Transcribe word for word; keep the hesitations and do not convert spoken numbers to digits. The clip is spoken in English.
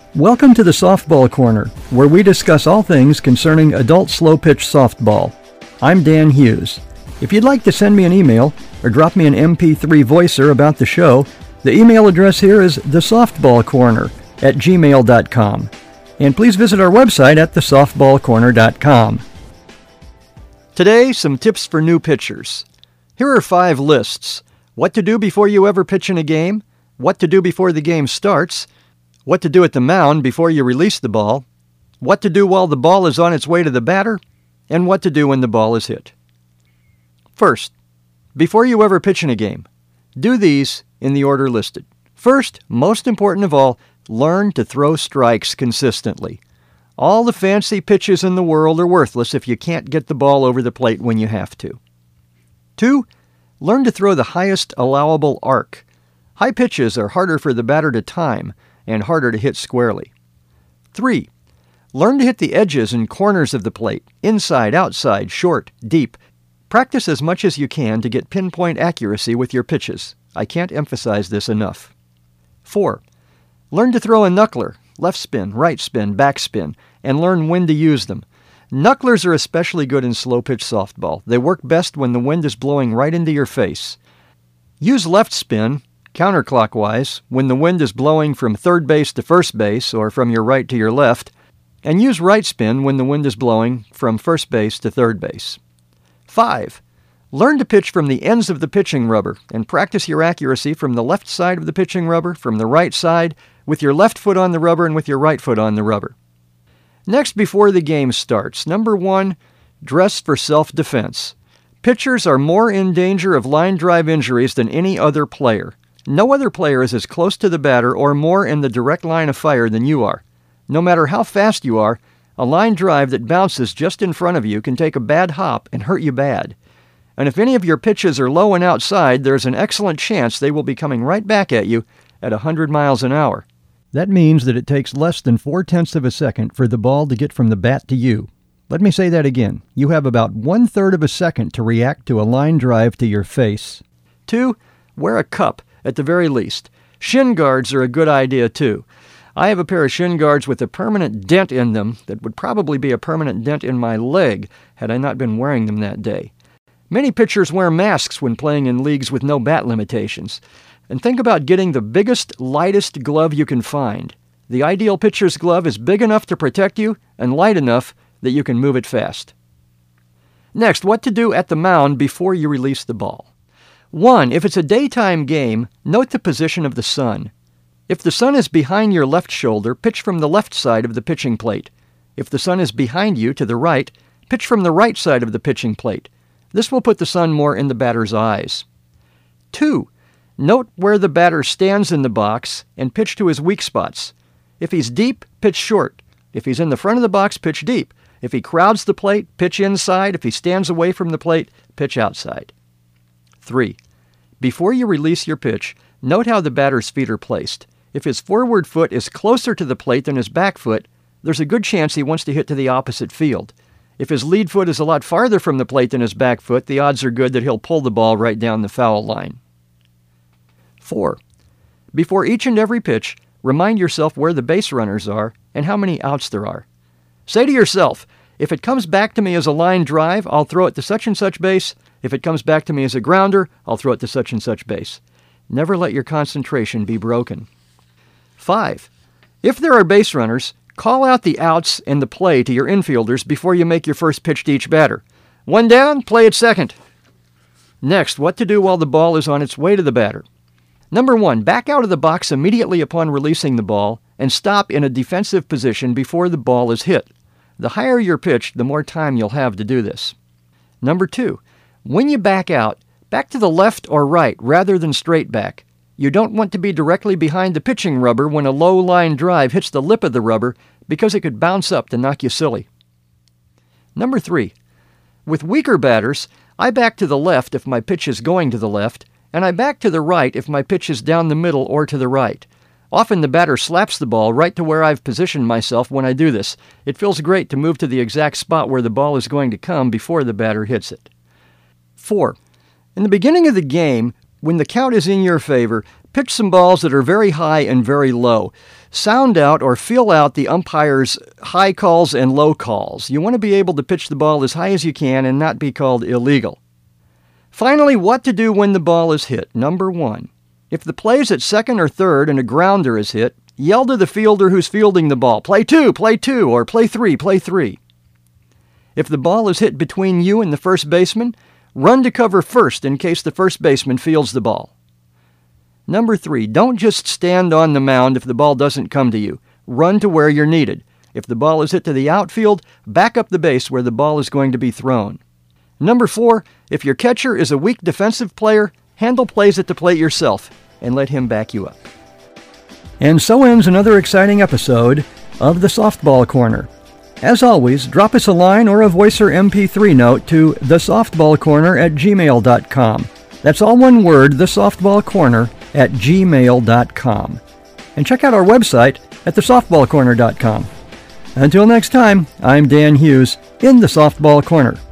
Welcome to the Softball Corner, where we discuss all things concerning adult slow-pitch softball. I'm Dan Hughes. If you'd like to send me an email or drop me an M P three voicer about the show, the email address here is thesoftballcorner at gmail dot com. And please visit our website at the softball corner dot com. Today, some tips for new pitchers. Here are five lists. What to do before you ever pitch in a game, what to do before the game starts, what to do at the mound before you release the ball, what to do while the ball is on its way to the batter, and what to do when the ball is hit. First, before you ever pitch in a game, do these in the order listed. First, most important of all, learn to throw strikes consistently. All the fancy pitches in the world are worthless if you can't get the ball over the plate when you have to. Two, learn to throw the highest allowable arc. High pitches are harder for the batter to time and harder to hit squarely. Three, learn to hit the edges and corners of the plate, inside, outside, short, deep. Practice as much as you can to get pinpoint accuracy with your pitches. I can't emphasize this enough. Four, learn to throw a knuckler, left spin, right spin, back spin, and learn when to use them. Knucklers are especially good in slow-pitch softball. They work best when the wind is blowing right into your face. Use left spin, counterclockwise, when the wind is blowing from third base to first base or from your right to your left, and use right spin when the wind is blowing from first base to third base. Five, learn to pitch from the ends of the pitching rubber and practice your accuracy from the left side of the pitching rubber, from the right side, with your left foot on the rubber and with your right foot on the rubber. Next, before the game starts, number one, dress for self-defense. Pitchers are more in danger of line drive injuries than any other player. No other player is as close to the batter or more in the direct line of fire than you are. No matter how fast you are, a line drive that bounces just in front of you can take a bad hop and hurt you bad. And if any of your pitches are low and outside, there's an excellent chance they will be coming right back at you at one hundred miles an hour. That means that it takes less than four-tenths of a second for the ball to get from the bat to you. Let me say that again. You have about one-third of a second to react to a line drive to your face. Two, wear a cup. At the very least. Shin guards are a good idea, too. I have a pair of shin guards with a permanent dent in them that would probably be a permanent dent in my leg had I not been wearing them that day. Many pitchers wear masks when playing in leagues with no bat limitations. And think about getting the biggest, lightest glove you can find. The ideal pitcher's glove is big enough to protect you and light enough that you can move it fast. Next, what to do at the mound before you release the ball. One, if it's a daytime game, note the position of the sun. If the sun is behind your left shoulder, pitch from the left side of the pitching plate. If the sun is behind you to the right, pitch from the right side of the pitching plate. This will put the sun more in the batter's eyes. Two, note where the batter stands in the box and pitch to his weak spots. If he's deep, pitch short. If he's in the front of the box, pitch deep. If he crowds the plate, pitch inside. If he stands away from the plate, pitch outside. Three, before you release your pitch, note how the batter's feet are placed. If his forward foot is closer to the plate than his back foot, there's a good chance he wants to hit to the opposite field. If his lead foot is a lot farther from the plate than his back foot, the odds are good that he'll pull the ball right down the foul line. Four, before each and every pitch, remind yourself where the base runners are and how many outs there are. Say to yourself, if it comes back to me as a line drive, I'll throw it to such and such base. If it comes back to me as a grounder, I'll throw it to such and such base. Never let your concentration be broken. Five, if there are base runners, call out the outs and the play to your infielders before you make your first pitch to each batter. One down, play at second. Next, what to do while the ball is on its way to the batter. Number one, back out of the box immediately upon releasing the ball and stop in a defensive position before the ball is hit. The higher your pitch, the more time you'll have to do this. Number two, when you back out, back to the left or right rather than straight back. You don't want to be directly behind the pitching rubber when a low line drive hits the lip of the rubber because it could bounce up to knock you silly. Number three, with weaker batters, I back to the left if my pitch is going to the left, and I back to the right if my pitch is down the middle or to the right. Often the batter slaps the ball right to where I've positioned myself when I do this. It feels great to move to the exact spot where the ball is going to come before the batter hits it. Four, in the beginning of the game, when the count is in your favor, Pitch some balls that are very high and very low. Sound out or feel out the umpire's high calls and low calls. You want to be able to pitch the ball as high as you can and not be called illegal. Finally, what to do when the ball is hit. Number one, if the play's at second or third and a grounder is hit, yell to the fielder who's fielding the ball, play two, play two, or play three, play three. If the ball is hit between you and the first baseman, run to cover first in case the first baseman fields the ball. Number three, don't just stand on the mound if the ball doesn't come to you. Run to where you're needed. If the ball is hit to the outfield, back up the base where the ball is going to be thrown. Number four, if your catcher is a weak defensive player, handle plays at the plate yourself and let him back you up. And so ends another exciting episode of the Softball Corner. As always, drop us a line or a voice or M P three note to the softball corner at gmail dot com. That's all one word, the softball corner at gmail dot com. And check out our website at the softball corner dot com. Until next time, I'm Dan Hughes in the Softball Corner.